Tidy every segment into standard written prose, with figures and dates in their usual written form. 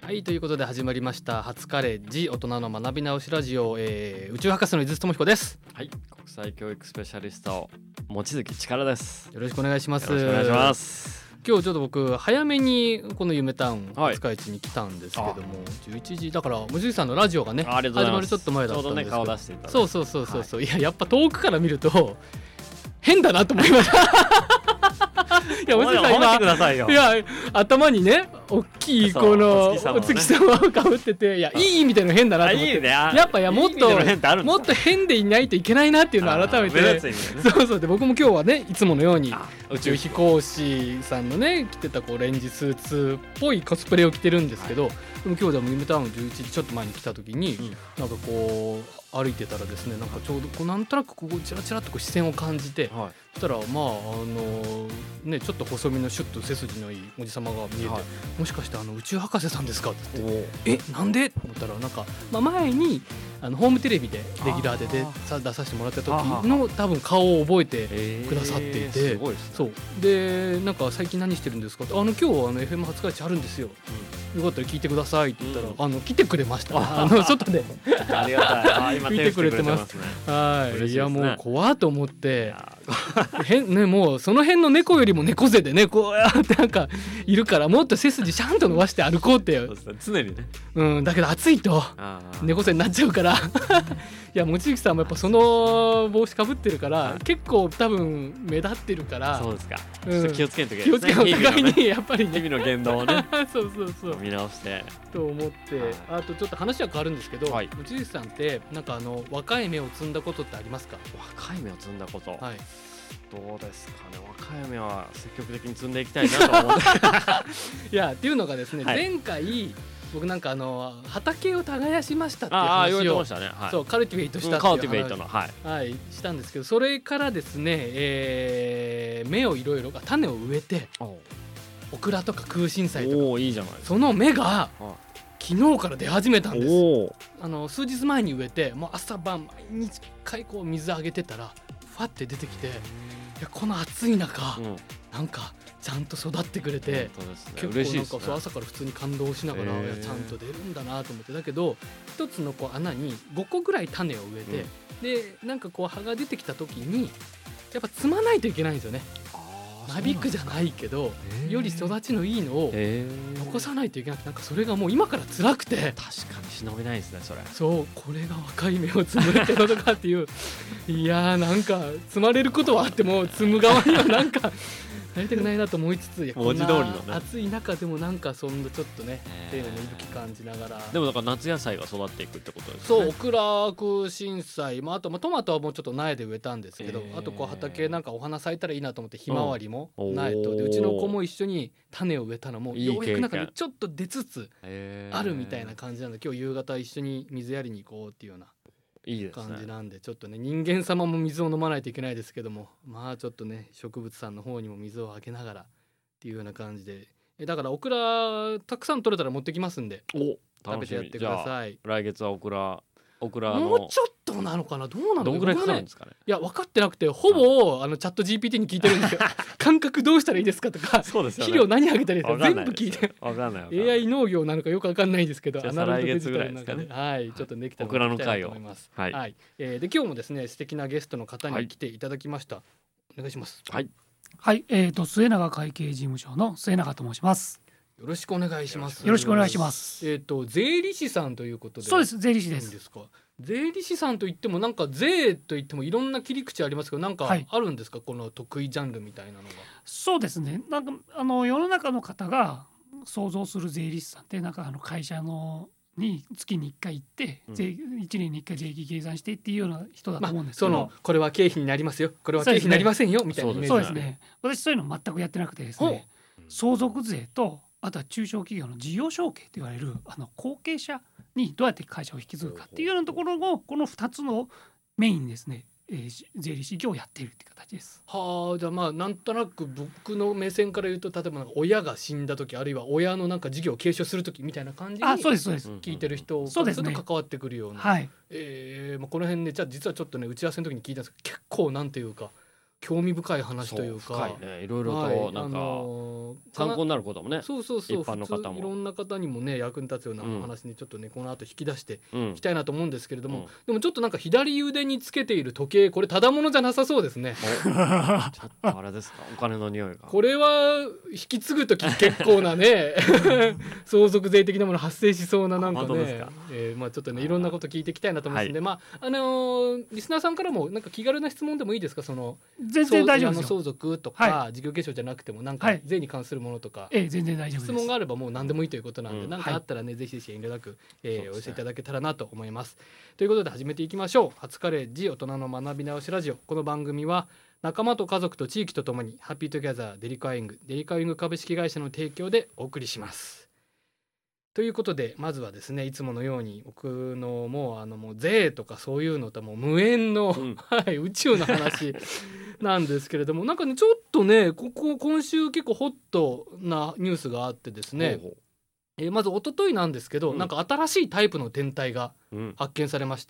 はい、ということで始まりました初カレッジ大人の学び直しラジオ、宇宙博士の井筒智彦です。 はい、国際教育スペシャリスト望月力です。 よろしくお願いします。 よろしくお願いします。 今日ちょっと僕早めにこの夢タウン廿日市に来たんですけども、11時だから望月さんのラジオがね始まるちょっと前だったんですけど、 ちょうどね顔出していただいて、 そう、いやっぱ遠くから見ると変だなと思いましたいや望月さん褒めてくださいよ。 いや頭にね大きいこのお月様をかぶってて、いやいい意味での変だなと思って、 いいね、 やっぱもっと変でいないといけないなっていうのを改めて、そうで僕も今日はねいつものように宇宙飛行士さんのね着てたこうレンジスーツっぽいコスプレを着てるんですけど、でも今日でも夢タウン11時ちょっと前に来た時に、なんかこう歩いてたらですね、なんかちょうどこうなんとなくこうチラチラっとこう視線を感じて、そしたらねちょっと細身のシュッと背筋のいいおじさまが見えて、もしかして宇宙博士さんですかって言って、なんでと思ったらなんか、前にホームテレビでレギュラーで出させてもらった時の多分顔を覚えてくださっていて、そうでなんか最近何してるんですかって、今日FM 初開始あるんですよ、よかったら聞いてくださいって言ったら、来てくれました、外でありがたい。今見てくれてますね。はい、いやもう怖と思ってね、もうその辺の猫よりも猫背でねこうやってなんかいるから、もっと背筋ちゃんと伸ばして歩こうっていう、 常にね、 だけど暑いと猫背になっちゃうからいや望月さんもやっぱその帽子かぶってるから、結構多分目立ってるから、 そうですか、ちょっと気をつけんといけないですね、お互いにやっぱりね日々の言動をねそう見直してと思って、あとちょっと話は変わるんですけど、望月さんってなんか若い芽を摘んだことってありますか？ 若い芽を摘んだこと、 はい、 どうですかね。若い芽は積極的に摘んでいきたいなと思っていやっていうのがですね、前回僕なんか畑を耕しましたっていう話をそうカルティベイトしたっていう話したんですけど、それからですね、芽をいろいろ種を植えて、オクラとか空心菜とか、 いいじゃない、 その芽が昨日から出始めたんです。数日前に植えて、もう朝晩毎日1回こう水あげてたらファって出てきて、いやこの暑い中、なんかちゃんと育ってくれて、結構なんかそう朝から普通に感動しながら、ちゃんと出るんだなと思って、だけど一つのこう穴に5個ぐらい種を植えて、でなんかこう葉が出てきた時にやっぱ摘まないといけないんですよね。なびくじゃないけど、より育ちのいいのを残さないといけなくて、なんかそれがもう今から辛くて、 確かに忍びないですねそれ。 そう、これが若い芽を摘むってことかっていういやーなんか摘まれることはあっても摘む側にはなんかなりたくないなと思いつつ、 文字通りのね暑い中でもなんかそんなちょっとね丁寧に息吹感じながら、 でもだから夏野菜が育っていくってことですね。 そう、オクラ、空心菜、あとトマトはもうちょっと苗で植えたんですけど、あとこう畑なんかお花咲いたらいいなと思ってひまわりも苗とで、うちの子も一緒に種を植えたのもようやくなんかねちょっと出つつあるみたいな感じなんで、今日夕方一緒に水やりに行こうっていうような感じなんで、ちょっとね人間様も水を飲まないといけないですけども、ちょっとね植物さんの方にも水をあげながらっていうような感じで、だからオクラたくさん取れたら持ってきますんで、食べてやってください。 来月はオクラもうちょっとなのかな、どうなの、 どんぐらいかかるんですかね。 いや分かってなくて、ほぼチャット GPT に聞いてるんですよ感覚どうしたらいいですかとか、肥料何あげたらいいですか、全部聞いて、 分かんない AI 農業なのかよく分かんないですけど、 アナログデジタルの中で、 ちょっとできたらオクラの会を、 と思います。で今日もですね素敵なゲストの方に来ていただきました。お願いします。 はい、末永会計事務所の末永と申します。 よろしくお願いします。 よろしくお願いします。 税理士さんということで。 そうです、税理士です。 いいんですか。税理士さんといってもなんか税といってもいろんな切り口ありますけど、なんかあるんですか、この得意ジャンルみたいなのが。 そうですね、なんか世の中の方が想像する税理士さんって、なんか会社に月に1回行って、1年に1回税金計算してっていうような人だと思うんですけど、 これは経費になりますよ、これは経費になりませんよみたいなイメージ。 そうですね、私そういうの全くやってなくてですね、相続税とあとは中小企業の事業承継と言われる後継者にどうやって会社を引き継ぐかっていうようなところを、この2つのメインにですね、税理士業をやっているって形です。 はあ、じゃあなんとなく僕の目線から言うと、例えばなんか親が死んだ時、あるいは親のなんか事業を継承する時みたいな感じに聞いてる人がちょっと関わってくるような。この辺ね、じゃあ実はちょっとね打ち合わせの時に聞いたんですけど、結構なんていうか興味深い話というか、 深いね、いろいろとなんか、参考になることもね、 そう一般の方もいろんな方にもね役に立つような話にちょっとね、この後引き出してうんいきたいなと思うんですけれども、でもちょっとなんか左腕につけている時計、これただものじゃなさそうですね。 ちょっとあれですか、お金の匂いが。 これは引き継ぐ時結構なね相続税的なもの発生しそうななんかね本当ですか。 まあちょっとねいろんなこと聞いていきたいなと思いますので、まあリスナーさんからもなんか気軽な質問でもいいですか。その全然大丈夫ですよ。 相続とか、事業継承じゃなくてもなんか税に関するものとか、 全然大丈夫です。 質問があればもう何でもいいということなんで、何かあったらね、ぜひぜひ遠慮なく、お寄せいただけたらなと思います。ということで始めていきましょう。初カレッジ大人の学び直しラジオ。この番組は仲間と家族と地域とともにハッピートギャザーデリカウイング株式会社の提供でお送りします。ということでまずはですね、いつものように僕のもう税とかそういうのともう無縁の、宇宙の話なんですけれども、なんかねちょっとね今週結構ホットなニュースがあってですね、まず一昨日なんですけど、なんか新しいタイプの天体が発見されまして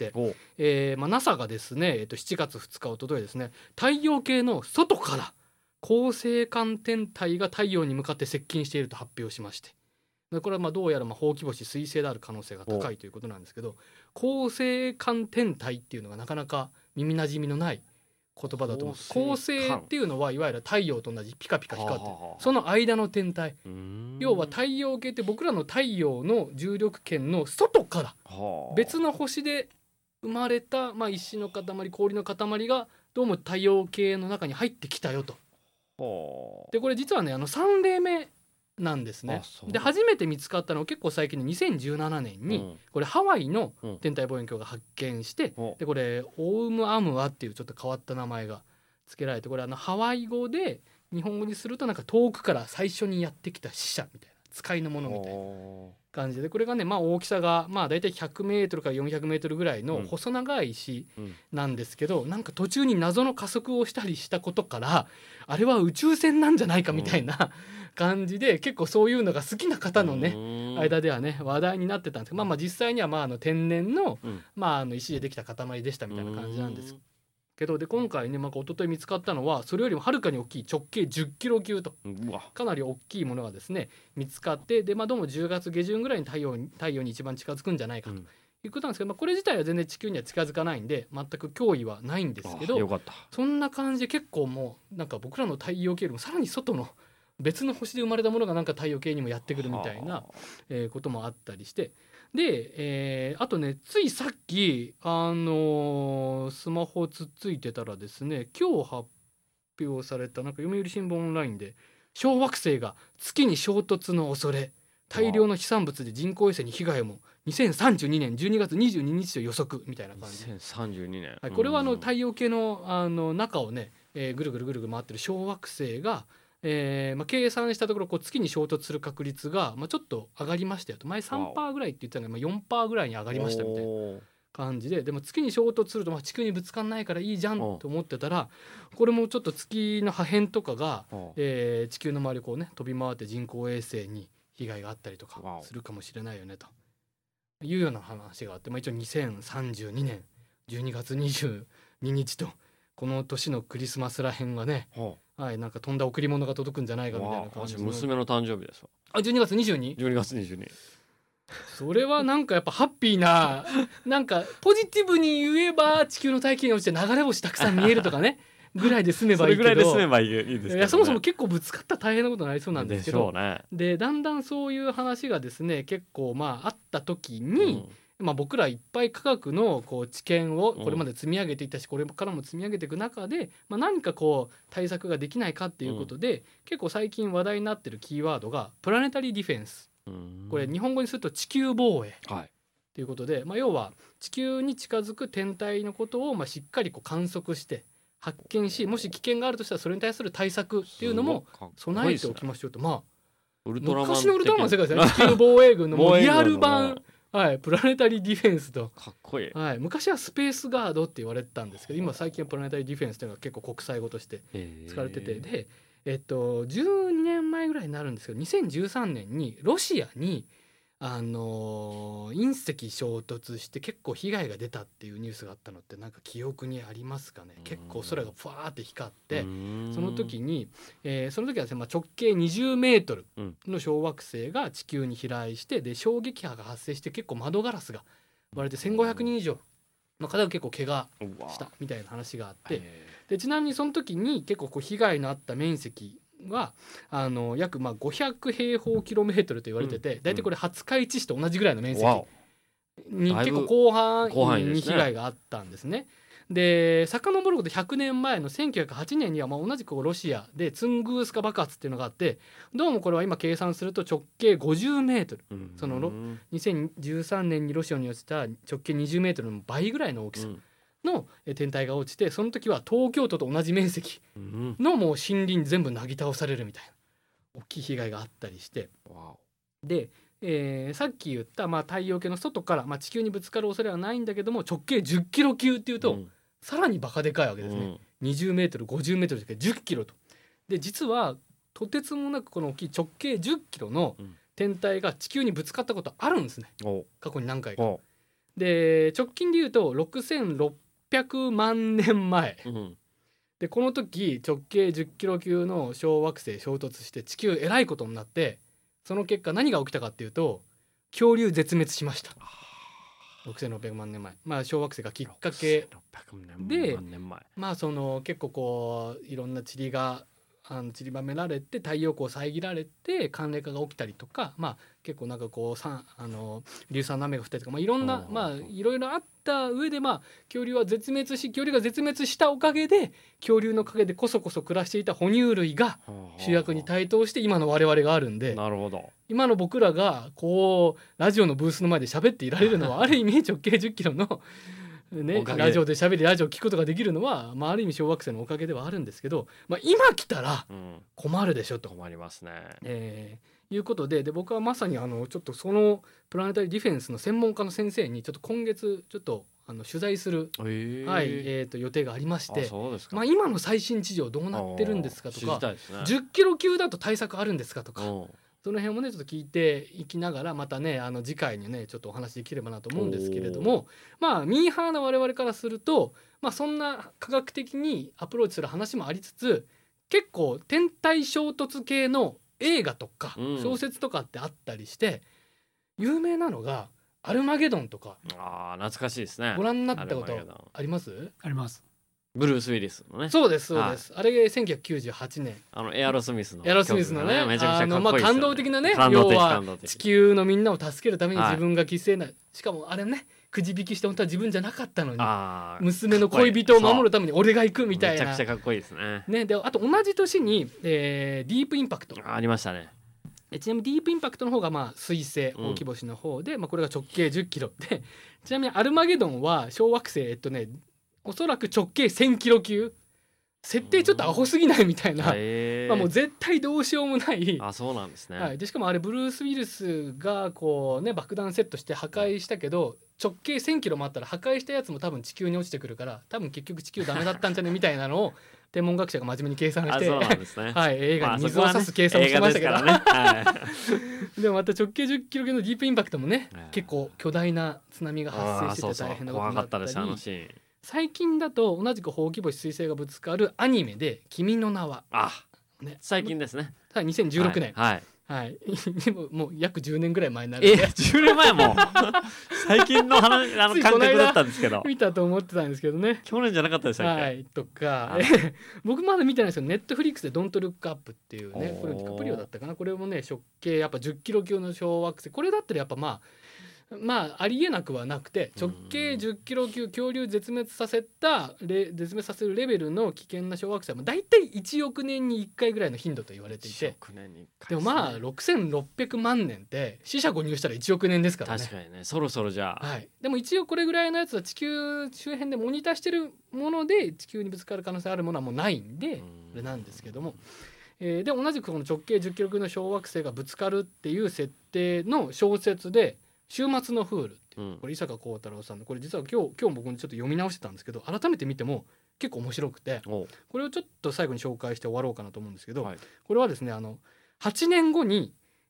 、NASA がですね、7月2日一昨日ですね、太陽系の外から恒星間天体が太陽に向かって接近していると発表しまして、これはどうやらほうき星彗星である可能性が高いということなんですけど、恒星間天体っていうのがなかなか耳なじみのない言葉だと思うんです。恒星っていうのはいわゆる太陽と同じピカピカ光ってる、その間の天体、要は太陽系って僕らの太陽の重力圏の外から別の星で生まれた、石の塊、氷の塊がどうも太陽系の中に入ってきたよと。でこれ実はね3例目なんですね。で初めて見つかったのは結構最近の2017年に、これハワイの天体望遠鏡が発見して、でこれオウムアムアっていうちょっと変わった名前が付けられて、これハワイ語で日本語にするとなんか遠くから最初にやってきた使者みたいな、使いのものみたいな感じで、これがね大きさがだいたい100メートルから400メートルぐらいの細長い石なんですけど、なんか途中に謎の加速をしたりしたことから、あれは宇宙船なんじゃないかみたいな感じで、結構そういうのが好きな方のね間ではね話題になってたんですけど、実際には天然の石でできた塊でしたみたいな感じなんですけど、で今回ね一昨日見つかったのはそれよりもはるかに大きい直径10キロ級とかなり大きいものがですね見つかって、でどうも10月下旬ぐらいに太陽に一番近づくんじゃないかということなんですけど、これ自体は全然地球には近づかないんで全く脅威はないんですけど、 よかった。 そんな感じで結構もうなんか僕らの太陽系よりもさらに外の別の星で生まれたものがなんか太陽系にもやってくるみたいなこともあったりして、で、あとねついさっきスマホつっついてたらですね、今日発表されたなんか読売新聞オンラインで、小惑星が月に衝突の恐れ、大量の飛散物で人工衛星に被害も2032年12月22日と予測みたいな感じで、 2032年、 これは太陽系の中をね、ぐるぐる回ってる小惑星が計算したところ月に衝突する確率がちょっと上がりましたよと。前 3% ぐらいって言ってたのが4% ぐらいに上がりましたみたいな感じで、でも月に衝突すると地球にぶつかんないからいいじゃんと思ってたら、これもちょっと月の破片とかが地球の周りを飛び回って人工衛星に被害があったりとかするかもしれないよねというような話があって、一応2032年12月22日とこの年のクリスマスらへんがね、なんか飛んだ贈り物が届くんじゃないかみたいな感じ。 娘の誕生日ですわ。 12月 22？12 月22。 それはなんかやっぱハッピーななんかポジティブに言えば地球の大気に落ちて流れ星たくさん見えるとかねぐらいで済めばいいけど、 それぐらいで済めばいいですけど、ね、 そもそも結構ぶつかったら大変なことになりそうなんですけど、 でしょうね。 でだんだんそういう話がですね結構あった時に、僕らいっぱい科学の知見をこれまで積み上げていったし、これからも積み上げていく中で、何か対策ができないかっていうことで、結構最近話題になってるキーワードがプラネタリーディフェンス、これ日本語にすると地球防衛ということで、要は地球に近づく天体のことをしっかり観測して発見し、もし危険があるとしたらそれに対する対策っていうのも備えておきましょうと。昔のウルトラマンの世界ですね地球防衛軍のもうリアル版プラネタリーディフェンスとかっこいい、 昔はスペースガードって言われてたんですけど、今最近はプラネタリーディフェンスというのが結構国際語として使われてて、で12年前ぐらいになるんですけど、2013年にロシアに隕石衝突して結構被害が出たっていうニュースがあったのってなんか記憶にありますかね。結構空がふわーって光ってその時に、その時はですね、直径20メートルの小惑星が地球に飛来してで衝撃波が発生して結構窓ガラスが割れて1500人以上の方が結構怪我したみたいな話があってでちなみにその時に結構被害のあった面積は約500平方キロメートルと言われてて、だいたいこれ廿日市市と同じぐらいの面積に結構広範囲に被害があったんですね。で遡ること100年前の1908年には同じくロシアでツングースカ爆発っていうのがあってどうもこれは今計算すると直径50メートル、その2013年にロシアに落ちた直径20メートルの倍ぐらいの大きさの天体が落ちてその時は東京都と同じ面積のもう森林全部なぎ倒されるみたいな大きい被害があったりしてで、さっき言った太陽系の外から、地球にぶつかる恐れはないんだけども直径10キロ級っていうと、さらにバカでかいわけですね。20メートル50メートルで10キロと。で実はとてつもなくこの大きい直径10キロの天体が地球にぶつかったことあるんですね。過去に何回か。で直近で言うと6600万年前、でこの時直径10キロ級の小惑星衝突して地球えらいことになってその結果何が起きたかっていうと恐竜絶滅しました。6600万年前、小惑星がきっかけでその結構こういろんな塵が散りばめられて太陽光を遮られて寒冷化が起きたりとか、結構なんかこう硫酸の雨が降ったりとか、いろんないろいろあった上で恐竜が絶滅したおかげで恐竜の陰でこそこそ暮らしていた哺乳類が主役に台頭して今の我々があるんで、 なるほど。 今の僕らがこうラジオのブースの前で喋っていられるのはある意味直径10キロのラジオで喋りラジオ聞くことができるのは、ある意味小惑星のおかげではあるんですけど、今来たら困るでしょと、 困りますね、 いうことで僕はまさにちょっとそのプラネタリーディフェンスの専門家の先生にちょっと今月ちょっと取材する、予定がありまして、今の最新事情どうなってるんですかとか、10キロ級だと対策あるんですかとか、その辺もねちょっと聞いていきながらまたね次回にねちょっとお話できればなと思うんですけれども、ミーハーな我々からすると、そんな科学的にアプローチする話もありつつ結構天体衝突系の映画とか小説とかってあったりして、有名なのがアルマゲドンとか懐かしいですね。 ご覧になったことあります？ あります。 ブルース・ウィリスのね。 そうです、あれ1998年エアロスミスのねめちゃくちゃかっこいいですよね。感動的なね、 要は地球のみんなを助けるために自分が犠牲な、しかもあれねくじ引きして本当は自分じゃなかったのに娘の恋人を守るために俺が行くみたいな、 めちゃくちゃかっこいいですね。 であと同じ年に、ディープインパクトありましたね。 ちなみにディープインパクトの方が水星大き星の方で、これが直径10キロで、ちなみにアルマゲドンは小惑星おそらく直径1000キロ級、設定ちょっとアホすぎないみたいな、もう絶対どうしようもない。 そうなんですね。 でしかもあれブルース・ウィルスがこうね爆弾セットして破壊したけど、直径1000キロもあったら破壊したやつも多分地球に落ちてくるから多分結局地球ダメだったんじゃねみたいなのを天文学者が真面目に計算してそうなんですね映画に水を差す計算をしてましたけど、でもまた直径10キロ級のディープインパクトもね、結構巨大な津波が発生してて大変なことになったり、 怖かったですシーン。 最近だと同じくほうき星彗星がぶつかるアニメで君の名は、 最近ですね。 2016年、もう約10年ぐらい前になるんで 10年前も最近の話感覚だったんですけど、 見たと思ってたんですけどね。 去年じゃなかったでしたっけ、 とか僕まだ見てないですけどネットフリックスでドントルックアップっていうね、これディカプリオだったかな、これもね直径やっぱ10キロ級の小惑星、これだったらやっぱありえなくはなくて、直径10キロ級恐竜絶滅させるレベルの危険な小惑星はだいたい1億年に1回ぐらいの頻度と言われていて、でも6600万年って四捨五入したら1億年ですからね。 確かにね、そろそろじゃあ、 でも一応これぐらいのやつは地球周辺でモニターしてるもので地球にぶつかる可能性あるものはもうないんで、これなんですけども、で同じくこの直径10キロ級の小惑星がぶつかるっていう設定の小説で週末のフールっていう、これ伊坂幸太郎さんの、これ実は今日僕もちょっと読み直してたんですけど、改めて見ても結構面白くて、これをちょっと最後に紹介して終わろうかなと思うんですけど、これはですね8年後に、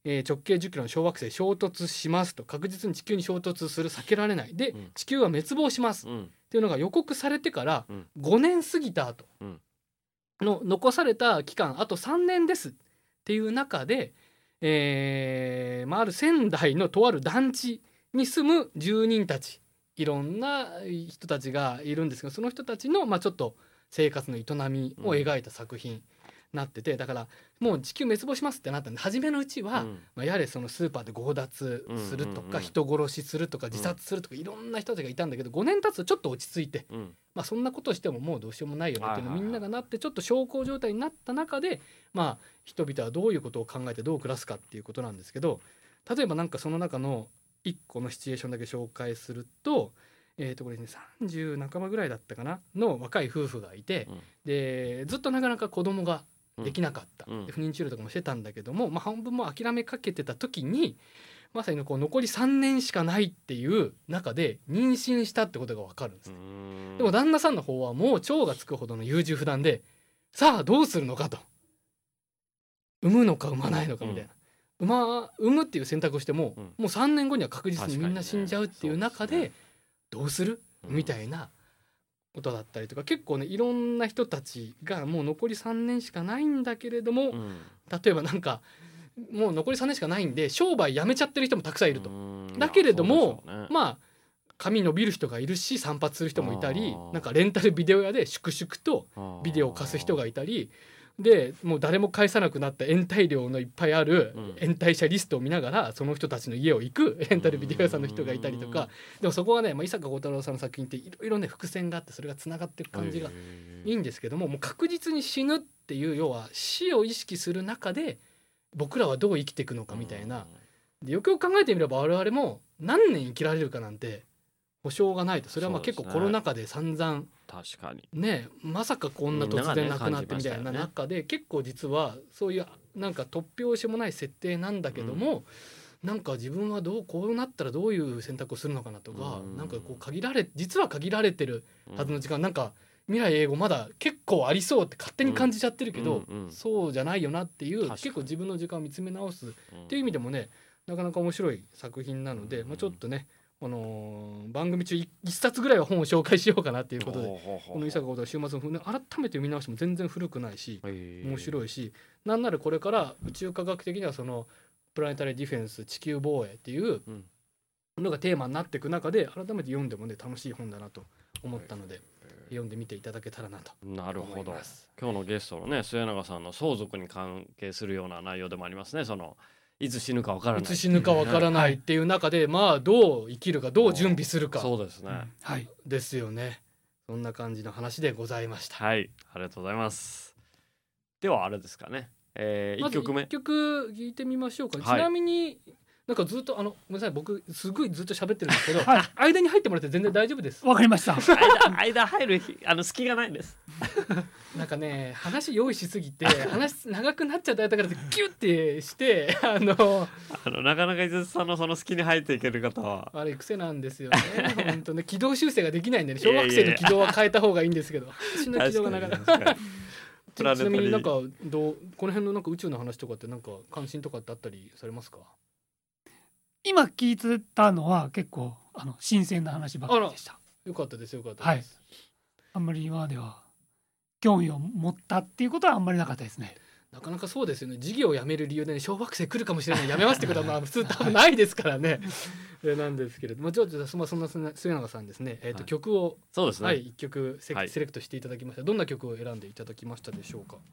直径10キロの小惑星衝突しますと、確実に地球に衝突する、避けられないで、地球は滅亡します、っていうのが予告されてから5年過ぎた後の残された期間あと3年ですっていう中で、ある仙台のとある団地に住む住人たち、いろんな人たちがいるんですが、その人たちのちょっと生活の営みを描いた作品なってて、だからもう地球滅亡しますってなったんで、初めのうちは、やれそのスーパーで強奪するとか、人殺しするとか自殺するとか、いろんな人たちがいたんだけど、5年経つとちょっと落ち着いて、そんなことしてももうどうしようもないよねっていうのみんながなって、ちょっと小康状態になった中で、人々はどういうことを考えてどう暮らすかっていうことなんですけど、例えばその中の1個のシチュエーションだけ紹介すると、これね30半ばぐらいだったかなの若い夫婦がいて、でずっとなかなか子供ができなかった、で不妊治療とかもしてたんだけども、半分も諦めかけてた時に、まさに残り3年しかないっていう中で妊娠したってことが分かるんですね。でも旦那さんの方はもう腸がつくほどの優柔不断で、さあどうするのかと、産むのか産まないのかみたいな、産むっていう選択をしても、もう3年後には確実にみんな死んじゃうっていう中で、どうするみたいなことだったりとか、結構ねいろんな人たちがもう残り3年しかないんだけれども、例えばもう残り3年しかないんで商売やめちゃってる人もたくさんいると。だけれども、髪伸びる人がいるし散髪する人もいたり、レンタルビデオ屋で粛々とビデオを貸す人がいたりで、もう誰も返さなくなった延滞料のいっぱいある延滞者リストを見ながらその人たちの家を行くレンタルビデオ屋さんの人がいたりとか、でもそこはね、伊坂幸太郎さんの作品っていろいろね伏線があって、それがつながっていく感じがいいんですけども、もう確実に死ぬっていう、要は死を意識する中で僕らはどう生きていくのかみたいな、でよくよく考えてみれば我々も何年生きられるかなんて保証がないと。それは結構コロナ禍で散々 確かにね、まさかこんな突然なくなってみたいな中で、結構実はそういう突拍子もない設定なんだけども、自分はこうなったらどういう選択をするのかなとか、実は限られてるはずの時間、未来永劫まだ結構ありそうって勝手に感じちゃってるけど、そうじゃないよなっていう、結構自分の時間を見つめ直すっていう意味でもね、なかなか面白い作品なので、ちょっとね番組中1冊ぐらいは本を紹介しようかなっていうことで、この伊坂幸太郎週末の本、改めて読み直しても全然古くないし面白いし、なんならこれから宇宙科学的にはそのプラネタリーディフェンス、地球防衛っていうのがテーマになっていく中で、改めて読んでもね楽しい本だなと思ったので、読んでみていただけたらなと思います。 なるほど。今日のゲストのね末永さんの相続に関係するような内容でもありますね。いつ死ぬかわからない、 いつ死ぬかわからないっていう中で、どう生きるか、どう準備するか、 そうですね、 ですよね。そんな感じの話でございました。 はい、ありがとうございます。ではあれですかね、1曲目、 1曲聴いてみましょうか。ちなみにずっとごめんなさい、僕すごいずっと喋ってるんですけど、間に入ってもらって全然大丈夫です。 わかりました。 間入る隙がないです。 話用意しすぎて話長くなっちゃったからギュッてしてなかなか伊豆さんのその隙に入っていける方は悪い癖なんですよね。本当ね、軌道修正ができないんでね、小学生の軌道は変えた方がいいんですけど、私の軌道がなかなかちなみにこの辺の宇宙の話とかって関心とかってあったりされますか？ 今聞いてたのは結構新鮮な話ばかりでした。 よかったです、よかったです。 あんまり今までは興味を持ったっていうことはあんまりなかったですね。 なかなかそうですよね。授業をやめる理由で、小惑星来るかもしれない、やめますってことは普通多分ないですからね。なんですけれども、ちょっとそんな末永さんですね、曲をそうですね、 1曲セレクトしていただきました。どんな曲を選んでいただきましたでしょうか？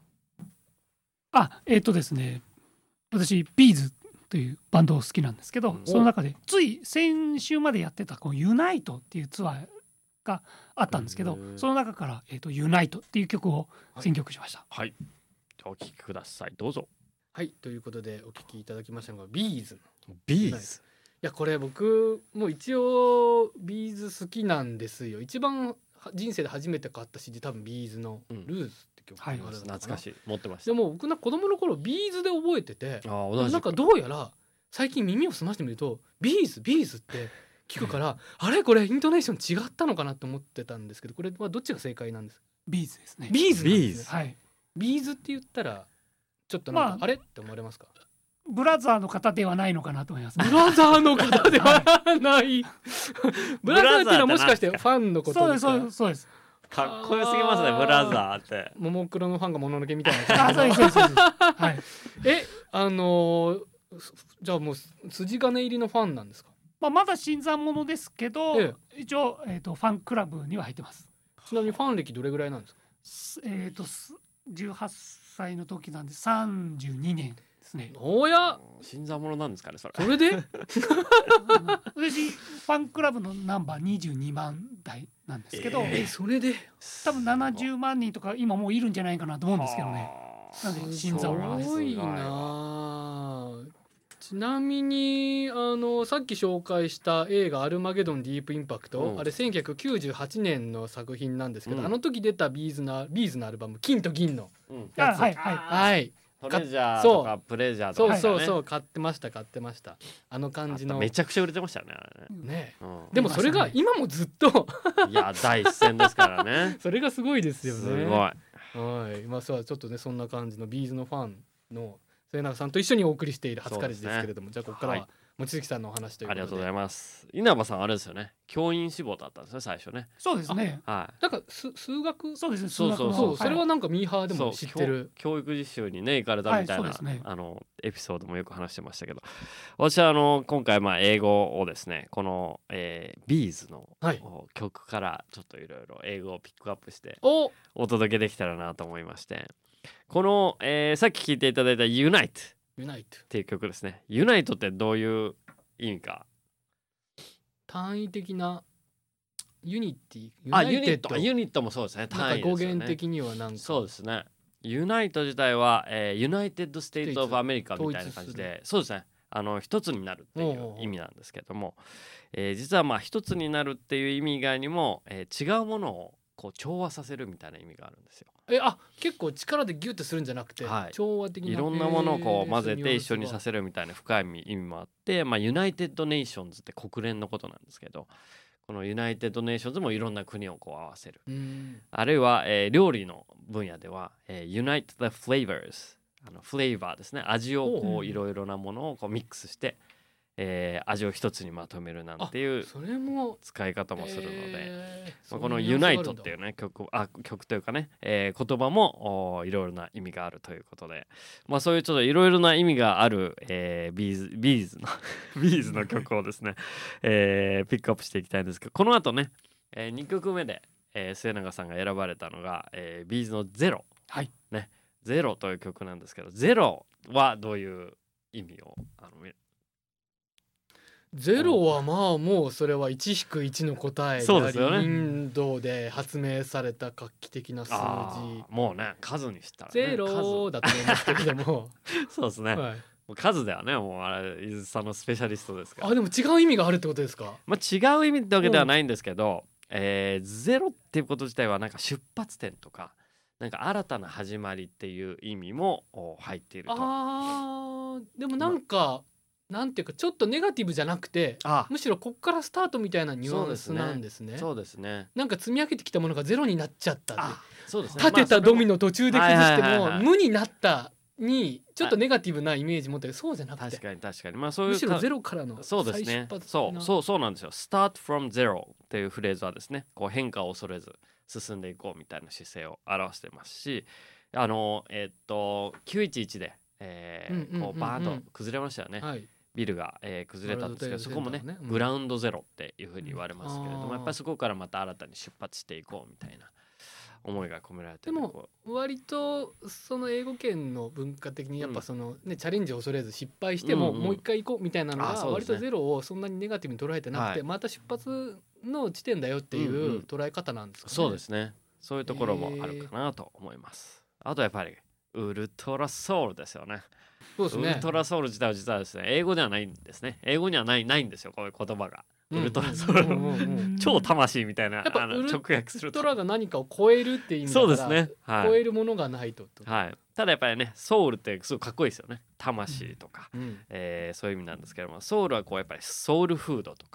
ですね、私ビーズというバンド好きなんですけど、その中でつい先週までやってたユナイトっていうツアーがあったんですけど、その中からユナイトっていう曲を選曲しました。 はい、お聴きください、どうぞ。 はい、ということでお聴きいただきましたのがビーズ。 ビーズ、 いやこれ僕も一応ビーズ好きなんですよ。一番人生で初めて買った CD 多分ビーズのルーズって曲があるのかな、 懐かしい、持ってました。 でも僕子供の頃ビーズで覚えてて、どうやら最近耳を澄ましてみるとビーズって聞くからあれこれイントネーション違ったのかなと思ってたんですけど、これはどっちが正解なんですか？ ビーズですね。 ビーズなんですね。 はい。 ビーズって言ったらちょっとあれって思われますか？ ブラザーの方ではないのかなと思います。 ブラザーの方ではないブラザーっていうのはもしかしてファンのことですか？ そうです。 かっこよすぎますね、ブラザーって。 ももクロのファンがもののけみたいな。 そうですはい。 じゃあもう筋金入りのファンなんですか？ まだ新参者ですけど、一応ファンクラブには入ってます。 ちなみにファン歴どれぐらいなんですか ？18歳の時なんで32年ですね。 おや新参者なんですかね、それで私ファンクラブのナンバー22万台なんですけど、 それで多分70万人とか今もういるんじゃないかなと思うんですけどね。なんで新参者です。 すごいな。ちなみにさっき紹介した映画「アルマゲドンディープインパクト」あれ1998年の作品なんですけど、あの時出たビーズのアルバム「金と銀」のやつ、はいトレジャーとかプレジャーとか、 そう買ってましたあの感じのめちゃくちゃ売れてましたよね。でもそれが今もずっといや第一線ですからねそれがすごいですよね。 すごい。 はい、まあそうちょっとねそんな感じのビーズのファンの末永さんと一緒にお送りしている初カレッジですけれども、じゃあここからは望月さんのお話ということで。 ありがとうございます。稲葉さんあれですよね、教員志望だったんですね最初ね。 そうですね。 はい。 なんか数学、 そうですね。 そうそれはなんかミーハーでも知ってる。 教育実習にね行かれたみたいなエピソードもよく話してましたけど、私は今回英語をですねこのビーズの曲からちょっといろいろ英語をピックアップしてお届けできたらなと思いまして、このさっき聴いていただいた Unite っていう曲ですね。 Unite ってどういう意味か。 単位的なユニティ、 ユニットもそうですね。単位ですよね。 語源的にはなんかそうですね。ユナイト自体は、ユナイテッド・ステイト・オブ・アメリカみたいな感じで、そうですね。一つになるっていう意味なんですけども、実は一つになるっていう意味以外にも、違うものをこう調和させるみたいな意味があるんですよ。 結構力でギュッとするんじゃなくて、調和的ないろんなものをこう混ぜて一緒にさせるみたいな深い意味もあって、ユナイテッド・ネーションズって国連のことなんですけど、このユナイテッド・ネーションズもいろんな国をこう合わせる、あるいは、料理の分野では、Unite the Flavors、フレーバーですね、味をこういろいろなものをこうミックスして、味を一つにまとめるなんていう使い方もするので、この Unite っていうね曲というかね、言葉もいろいろな意味があるということで、そういうちょっといろいろな意味がある、ビーズの曲をですね、ピックアップしていきたいんですけど、この後ね、2曲目で、末永さんが選ばれたのが、ビーズのゼロ、ね、ゼロという曲なんですけど、ゼロはどういう意味をゼロはもうそれは 1-1 の答えであり、インドで発明された画期的な数字、 もうね数にしたら、 ゼロだと思いますけれどもそうですね、数ではねもうあれ伊豆さんのスペシャリストですから。 でも違う意味があるってことですか？ 違う意味ってわけではないんですけど、ゼロっていうこと自体はなんか出発点とかなんか新たな始まりっていう意味も入っていると。 でもなんか、なんていうかちょっとネガティブじゃなくて、むしろこっからスタートみたいなニュアンスなんですね。 そうですね。 なんか積み上げてきたものがゼロになっちゃったそうですね。 立てたドミノ途中で崩しても無になったにちょっとネガティブなイメージ持ってる。そうじゃなくて確かにそういうむしろゼロからのそうですね。そうなんですよ。 Start from zero っていうフレーズはですね、こう変化を恐れず進んでいこうみたいな姿勢を表してますし、911で、こうバーンと崩れましたよね、ビルが、崩れたんですけど、そこもね、グラウンドゼロっていうふうに言われますけれども、やっぱりそこからまた新たに出発していこうみたいな思いが込められてる。 でも割とその英語圏の文化的にやっぱその、チャレンジを恐れず失敗してももう一回行こうみたいなのが割とゼロをそんなにネガティブに捉えてなくて、また出発の地点だよっていう捉え方なんですかね。 そうですね。そういうところもあるかなと思います。あとやっぱりウルトラソウルですよね。 そうですね。 ウルトラソウル自体は実はですね、英語ではないんですね。英語にはないんですよ、こういう言葉が。ウルトラソウル、超魂みたいな直訳すると。 ウルトラが何かを超えるっていう意味だから、そうですね、超えるものがないと。 ただやっぱりね、ソウルってすごいかっこいいですよね。魂とか、そういう意味なんですけども、ソウルはこうやっぱりソウルフードとか、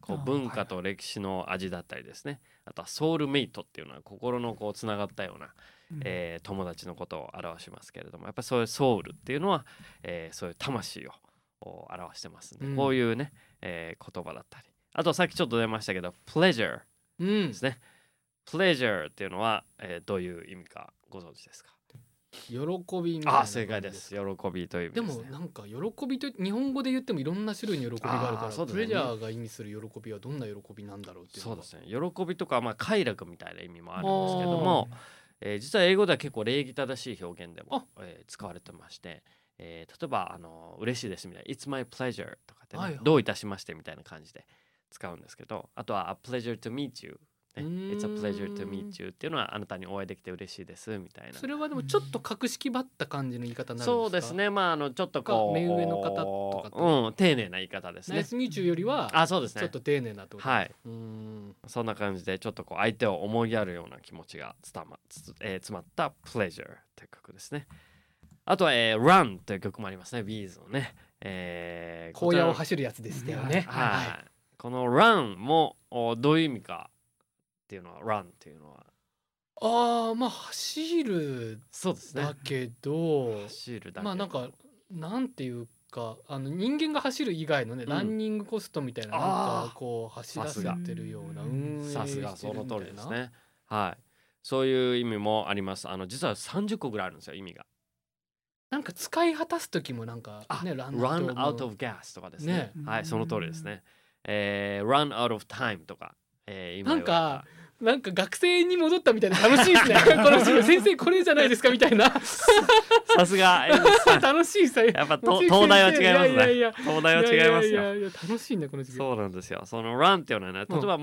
こう文化と歴史の味だったりですね、あとはソウルメイトっていうのは心のこうつながったような、友達のことを表しますけれども、やっぱりそういうソウルっていうのは、そういう魂を表してますんで、こういうね、言葉だったり、あとさっきちょっと出ましたけど pleasure ですね、pleasure っていうのは、どういう意味かご存知ですか？ 喜びみたいな。 正解です。喜びという意味でですね。 もなんか喜びと日本語で言ってもいろんな種類の喜びがあるから、プレジャーが意味する喜びはどんな喜びなんだろうっていう。 そうですね、喜びとか、快楽みたいな意味もあるんですけども、実は英語では結構礼儀正しい表現でも、使われてまして、例えば嬉しいですみたいな It's my pleasure とかってね、どういたしましてみたいな感じで使うんですけど、あとは A pleasure to meet you It's a pleasure to meet you っていうのはあなたにお会いできて嬉しいですみたいな。 それはでもちょっと格式ばった感じの言い方になるんですか？ そうですね、ちょっとこう目上の方とか丁寧な言い方ですね。 ナイスミーチューよりはそうですね、 ちょっと丁寧なってこと。 はい、そんな感じでちょっとこう相手を思いやるような気持ちが詰まった pleasure という曲ですね。あとは、Run という曲もありますね、ビーズのね、 荒野を走るやつでしたよね。 この Run もどういう意味かっていうのは Run っていうのは走るだけど、なんかなんていうか人間が走る以外のね、ランニングコストみたいな、なんかこう走らせてるような運営してるみたいな。 さすがその通りですね。はい、そういう意味もあります。実は30個ぐらいあるんですよ、意味が。 なんか使い果たす時もなんかね、 run out of gas とかですね。はい、その通りですね。run out of time とか、 なんか学生に戻ったみたいな、楽しいですね。この先生これじゃないですかみたいな。 さすが楽しいさ。 やっぱ東大は違いますね。東大は違いますよ。 楽しいんだこの授業。 そうなんですよ。その run っていうのはね、例えば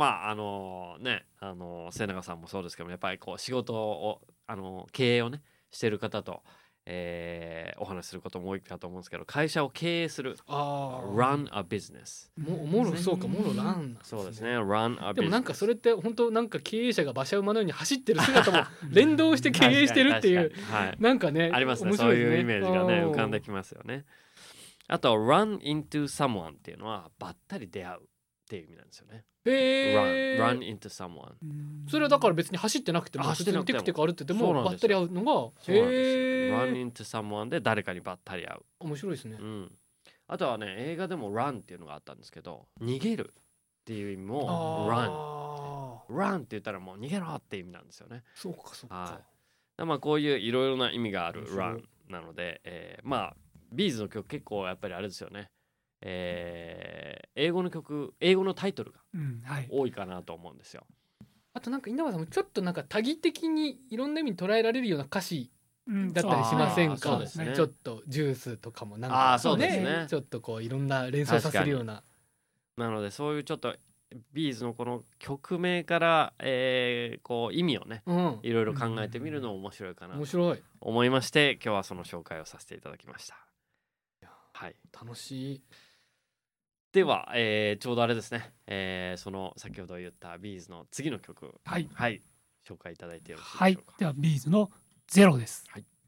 瀬永さんもそうですけども、やっぱりこう仕事を経営をねしてる方と、お話しすることも多いかと思うんですけど、会社を経営する run a business そうか、もろラン。 そうですね、run a business。 でもなんかそれって本当なんか経営者が馬車馬のように走ってる姿も連動して経営してるっていうなんかね、 ありますね。そういうイメージがね浮かんできますよね。あと run into someone っていうのはばったり出会うっていう意味なんですよね。run into someone。 それはだから別に走ってなくても普通にテクテク歩っててもばったり会うのが、 run into someone で誰かにばったり会う。 面白いですね。 あとはね、映画でも run っていうのがあったんですけど、逃げるっていう意味も run って言ったらもう逃げろって意味なんですよね。 そうかそうか。 こういういろいろな意味がある run なので、ビーズの曲結構やっぱりあれですよね、英語のタイトルが多いかなと思うんですよ。 あとなんか稲葉さんもちょっとなんか多義的にいろんな意味に捉えられるような歌詞だったりしませんか？ちょっとジュースとかもなんかちょっとこういろんな連想させるような。 なのでそういうちょっとビーズのこの曲名から、こう意味をね、いろいろ考えてみるのも面白いかなと思いまして、今日はその紹介をさせていただきました。はい、 楽しい。 では、ちょうどあれですね、その先ほど言ったビーズの次の曲、紹介いただいてよろしいでしょうか。 ではビーズのゼロです。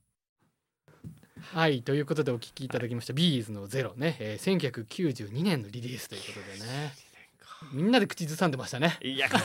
はい、ということでお聴きいただきました、ビーズのゼロね、1992年のリリースということでね、みんなで口ずさんでましたね。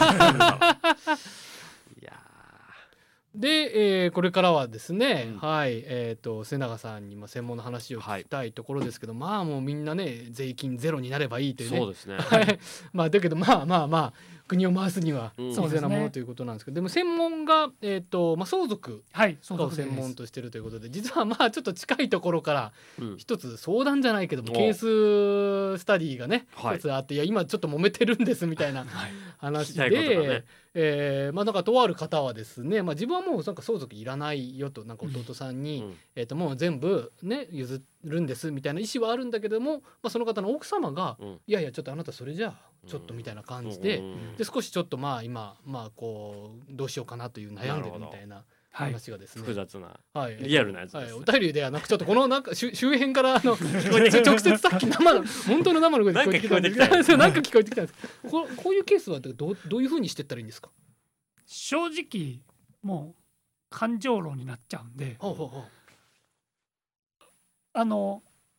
で、これからはですね、瀬永さんに専門の話を聞きたいところですけど、もうみんなね税金ゼロになればいいというね。 そうですね。 だけど国を回すには必要なものということなんですけど、でも専門が相続を専門としているということで、実はちょっと近いところから一つ相談じゃないけどもケーススタディがね一つあって、今ちょっと揉めてるんですみたいな話で、なんかとある方はですね、自分はもうなんか相続いらないよと、なんか弟さんにもう全部ね譲るんですみたいな意思はあるんだけども、その方の奥様がいやいやちょっとあなたそれじゃちょっとみたいな感じで、少しちょっと今こうどうしようかなという悩んでるみたいな話がですね、 複雑なリアルなやつです。 お便りではなくちょっとこのなんか周辺から直接さっき本当の生の声で聞こえてきたんですけど、なんか聞こえてきたんです。こういうケースはどういう風にしてったらいいんですか？ 正直もう感情論になっちゃうんで、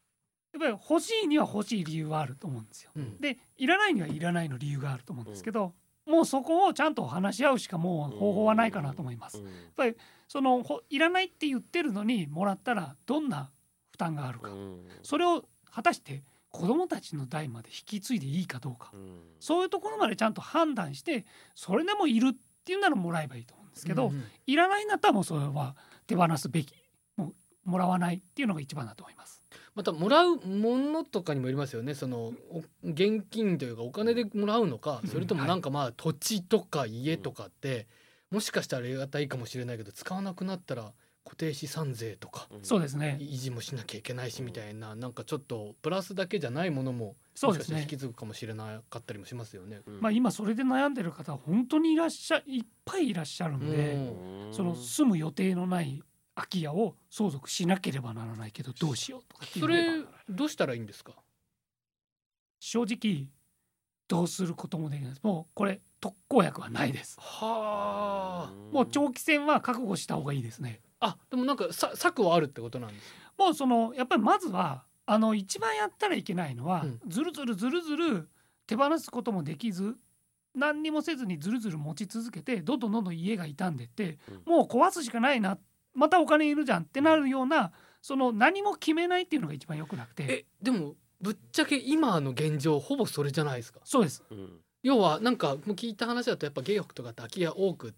やっぱり欲しいには欲しい理由はあると思うんですよ。でいらないにはいらないの理由があると思うんですけど、もうそこをちゃんと話し合うしかもう方法はないかなと思います。やっぱりそのいらないって言ってるのにもらったらどんな負担があるか、それを果たして子どもたちの代まで引き継いでいいかどうか、そういうところまでちゃんと判断して、それでもいるっていうならもらえばいいと思うんですけど、いらないんだったらもうそれは手放すべき、もらわないっていうのが一番だと思います。 またもらうものとかにもよりますよね。その現金というかお金でもらうのか、それともなんかまあ土地とか家とかって、もしかしたらありがたいかもしれないけど、使わなくなったら固定資産税とか、 そうですね、 維持もしなきゃいけないしみたいな、なんかちょっとプラスだけじゃないものももしかしたら引き継ぐかもしれなかったりもしますよね。 今それで悩んでる方は本当にいっぱいいらっしゃるんで、その住む予定のない空き家を相続しなければならないけどどうしようとかっていう、 それどうしたらいいんですか？ 正直どうすることもできないです。もうこれ特効薬はないです。 はあ、 もう長期戦は覚悟した方がいいですね。 でもなんか策はあるってことなんです。 もうそのやっぱりまずは一番やったらいけないのは、ずるずる手放すこともできず何にもせずにずるずる持ち続けて、どんどん家が傷んでって、もう壊すしかないな、またお金いるじゃんってなるような、その何も決めないっていうのが一番良くなくて。 でもぶっちゃけ今の現状ほぼそれじゃないですか。 そうです、 要はなんかもう聞いた話だと、やっぱ芸北とかって空き家多くって、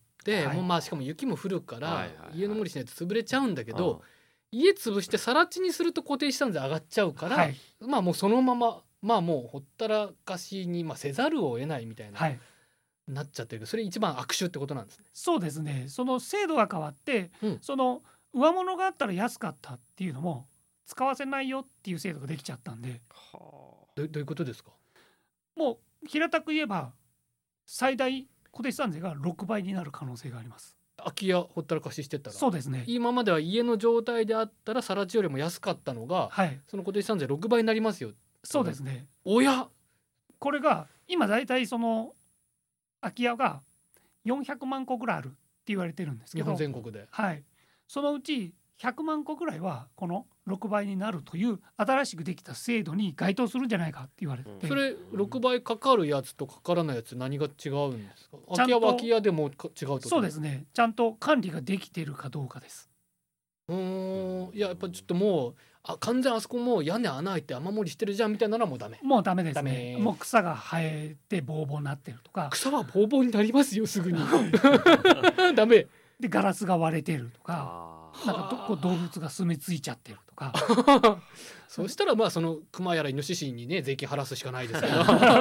もうまあしかも雪も降るから、家の無理しないと潰れちゃうんだけど、家潰して更地にすると固定資産税上がっちゃうから、まあもうそのまままあもうほったらかしにせざるを得ないみたいな、なっちゃってるけど、それ一番悪手ってことなんですね。 そうですね。その制度が変わって、その上物があったら安かったっていうのも使わせないよっていう制度ができちゃったんで。 どういうことですか？ もう平たく言えば最大固定資産税が6倍になる可能性があります。 空き家ほったらかししてたら。 そうですね。 今までは家の状態であったら更地よりも安かったのが、その固定資産税6倍になりますよ。 そうですね。 これが今だいたいその空き家が400万個ぐらいあるって言われてるんですけど、 日本全国で、 そのうち100万個ぐらいはこの6倍になるという新しくできた制度に該当するんじゃないかって言われて、 それ6倍かかるやつとかからないやつ何が違うんですか？空き家は空き家でも違うってこと？ そうですね。ちゃんと管理ができているかどうかです。 いや、やっぱちょっともう完全あそこもう屋根穴開いて雨漏りしてるじゃんみたいなのはもうダメ。 もうダメですね。もう草が生えてボーボーになってるとか。 草はボーボーになりますよすぐにダメでガラスが割れてるとか、なんか動物が住み着いちゃってるとかそうしたらまあその熊やらイノシシにね税金払わすしかないですけ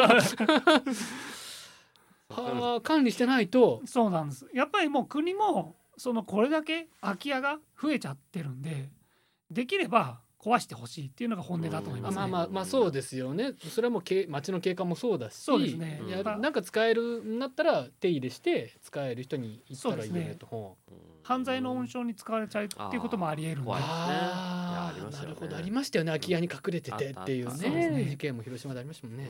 ど管理してないと。 そうなんです。やっぱりもう国もそのこれだけ空き家が増えちゃってるんで、できれば壊してほしいっていうのが本音だと思いますね。 まあそうですよね。それはもう町の景観もそうだし、 そうですね。 なんか使えるんだったら手入れして使える人に行ったらいいよねと。 犯罪の温床に使われちゃうっていうこともありえるんで。 なるほど、ありましたよね。空き家に隠れててっていうね事件も広島でありましたもんね。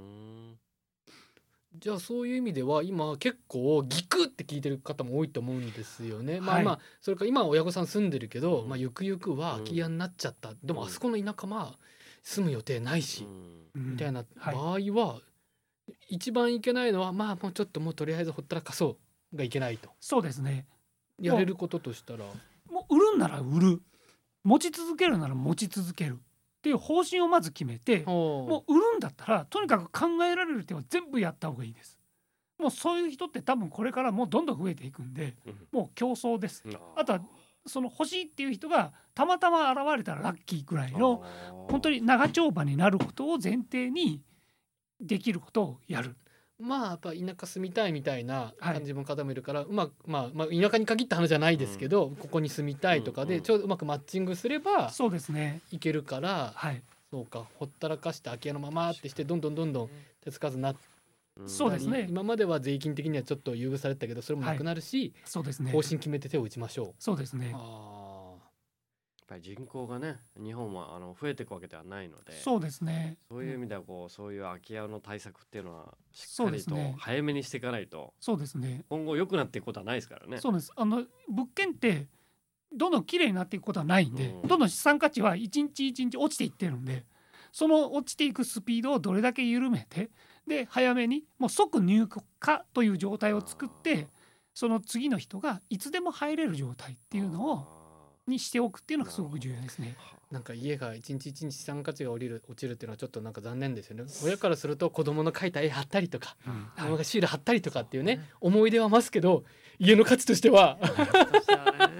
じゃあそういう意味では今結構ギクって聞いてる方も多いと思うんですよね。それから今親御さん住んでるけど、ゆくゆくは空き家になっちゃった、でもあそこの田舎住む予定ないし、みたいな場合は、一番いけないのはもうちょっともうとりあえずほったらかそうがいけないと。 そうですね。 やれることとしたらもう売るんなら売る、持ち続けるなら持ち続けるっていう方針をまず決めて、もう売るんだったらとにかく考えられる手は全部やった方がいいです。もうそういう人って多分これからもうどんどん増えていくんで、もう競争です。あとはその欲しいっていう人がたまたま現れたらラッキーぐらいの本当に長丁場になることを前提にできることをやる。 やっぱ田舎住みたいみたいな感じの方もいるから、田舎に限った話じゃないですけど、ここに住みたいとかでちょうどうまくマッチングすればそうですね、 いけるから、そうか、ほったらかして空き家のままってしてどんどん手つかずなってそうですね。 今までは税金的にはちょっと優遇されてたけどそれもなくなるし、 そうですね、 方針決めて手を打ちましょう。 そうですね。 やっぱり人口がね、日本は増えていくわけではないので、 そうですね。 そういう意味ではそういう空き家の対策っていうのはしっかりと早めにしていかないと、 そうですね、 今後良くなっていくことはないですからね。 そうです。物件ってどんどん綺麗になっていくことはないんで、どんどん資産価値は一日一日落ちていってるんで、 その落ちていくスピードをどれだけ緩めて、で早めにもう即入荷という状態を作って、その次の人がいつでも入れる状態っていうのをにしておくっていうのがすごく重要ですね。 なんか家が一日一日資産価値が落ちるっていうのはちょっとなんか残念ですよね。親からすると子供の描いた絵貼ったりとか、子供がシール貼ったりとかっていうね、思い出は増すけど家の価値としては確かに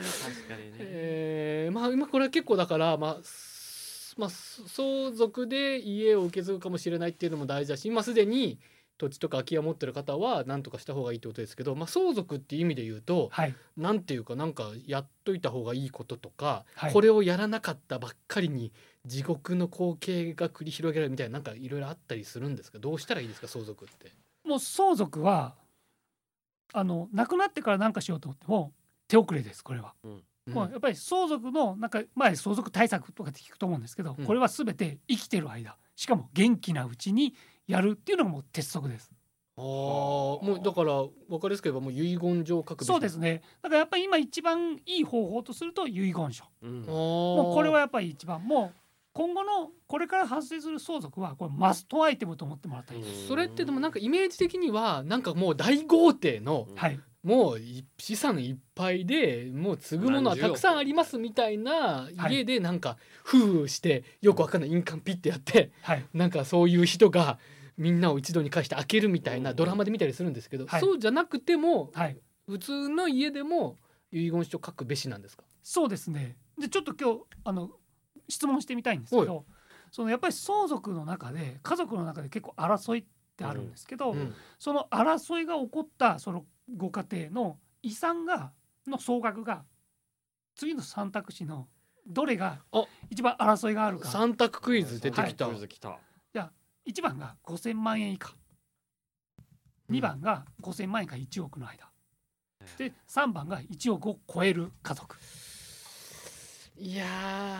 ねまあ今これは結構だからまあ相続で家を受け継ぐかもしれないっていうのも大事だし、今すでに土地とか空き家持ってる方は何とかした方がいいってことですけど、相続っていう意味で言うと、なんていうかなんかやっといた方がいいこととか、これをやらなかったばっかりに地獄の光景が繰り広げられるみたいな、なんかいろいろあったりするんですか？どうしたらいいですか相続って？ もう相続は亡くなってから何かしようと思っても手遅れです。これは、もうやっぱり相続のなんか前相続対策とかって聞くと思うんですけど、これは全て生きてる間、しかも元気なうちにやるっていうのがもう鉄則です。 もうだから分かりやすく言えばもう遺言状を書くべき。 そうですね。だからやっぱり今一番いい方法とすると遺言書、もうこれはやっぱり一番、もう今後のこれから発生する相続はこれマストアイテムと思ってもらったらいいです。 それってでもなんかイメージ的にはなんかもう大豪邸の、もう資産いっぱいでもう継ぐものはたくさんありますみたいな家で、なんか夫婦してよくわかんない印鑑ピッてやって、なんかそういう人がみんなを一度に返して開けるみたいなドラマで見たりするんですけど、そうじゃなくても、普通の家でも遺言書書くべしなんですか？ そうですね。でちょっと今日質問してみたいんですけど、やっぱり相続の中で家族の中で結構争いってあるんですけど、その争いが起こったそのご家庭の遺産の総額が次の3択肢のどれが一番争いがあるか。 3択クイズ出てきた。 じゃあ1番が5000万円以下、2番が5000万円か1億の間で、3番が1億を超える家族。 いや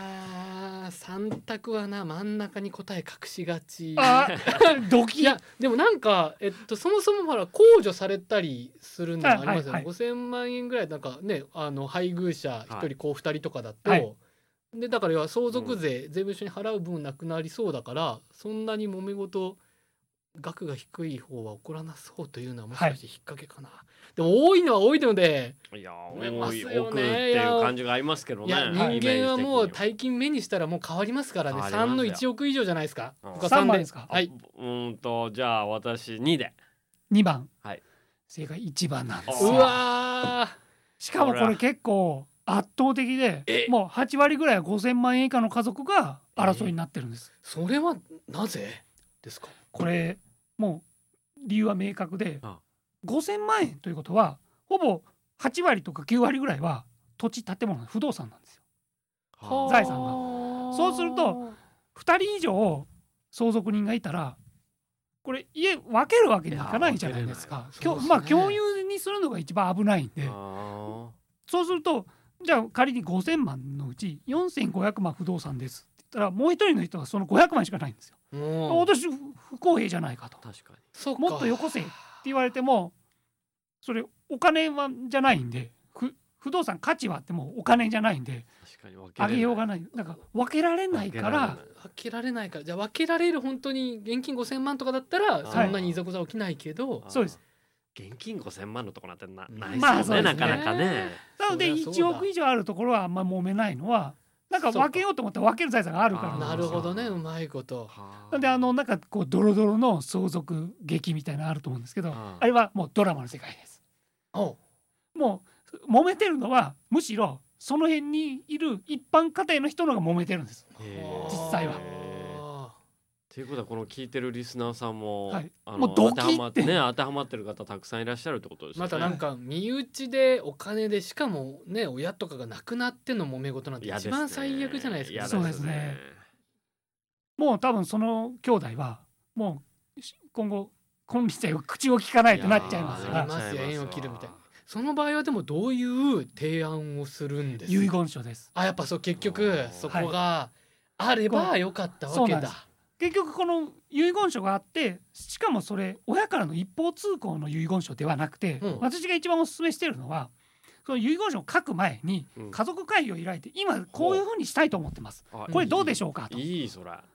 3択はな、真ん中に答え隠しがち。 ドキ。 いやでもなんか、そもそもほら控除されたりするのもありますよね。5000万円ぐらいなんかね、配偶者1人子2人とかだと、でだから相続税、税務署に払う分なくなりそうだから、そんなに揉め事額が低い方は起こらなそうというのはもしかして引っ掛けかな。でも多いのは多いので、 いや多い奥っていう感じがありますけどね。 いや人間はもう大金目にしたらもう変わりますからね。3の1億以上じゃないですか。 3番ですか？ はい。じゃあ私2で。 2番。正解1番なんですよ。 うわしかもこれ結構圧倒的で、もう8割ぐらいは5000万円以下の家族が争いになってるんです。 それはなぜですか？ これもう理由は明確で、5000万円ということはほぼ8割とか9割ぐらいは土地建物不動産なんですよ、財産が。そうすると2人以上相続人がいたらこれ家分けるわけにいかないじゃないですか。共有にするのが一番危ないんで、そうするとじゃあ仮に5000万のうち4500万不動産ですって言ったら、もう一人の人がその500万しかないんですよ。私不公平じゃないかと。 確かにもっとよこせって言われても、それお金はじゃないんで、不動産価値はあってもお金じゃないんであげようがない。なんか分けられないから。 じゃあ分けられる本当に現金5000万とかだったらそんなにいざこざ起きないけど、 そうです。 現金5000万のとこなんてないですよね、なかなかね。 なので1億以上あるところはあんま揉めないのは、なんか分けようと思ったら分ける財産があるから。 なるほどね、うまいこと。 なんでなんかこうドロドロの相続劇みたいなのあると思うんですけど、あれはもうドラマの世界です。もう揉めてるのはむしろその辺にいる一般家庭の人のが揉めてるんです、実際は。 ということはこの聞いてるリスナーさんも、 もうドキって当てはまってる方たくさんいらっしゃるってことですね。 またなんか身内でお金で、しかもね親とかが亡くなっての揉め事なんて一番最悪じゃないですか。 そうですね。もう多分その兄弟はもう今後今日口を聞かないとなっちゃいますから。 縁を切るみたいな。その場合はでもどういう提案をするんですか？ 遺言書です。 やっぱ結局そこがあればよかったわけだ。 結局この遺言書があって、しかもそれ親からの一方通行の遺言書ではなくて、私が一番お勧めしているのは、その遺言書を書く前に家族会議を開いて、今こういうふうにしたいと思ってます、これどうでしょうかと。 いいそれっ